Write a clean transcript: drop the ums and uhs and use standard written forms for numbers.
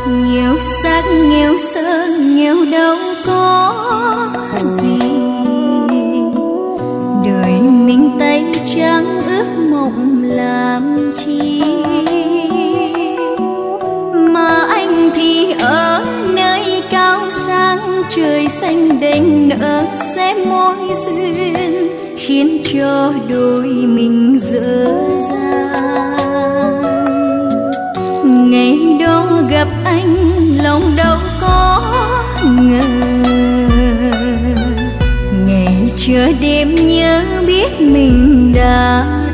nghèo xác nghèo sơ nghèo đâu có gì, đời mình tay trắng ước mộng làm chi, mà anh thì ở nơi cao sang trời xanh đành nở sẽ mối duyên khiến cho đôi mình dở dang. Ngày đó gặp anh lòng đâu có ngờ, ngày chờ đêm nhớ biết mình đã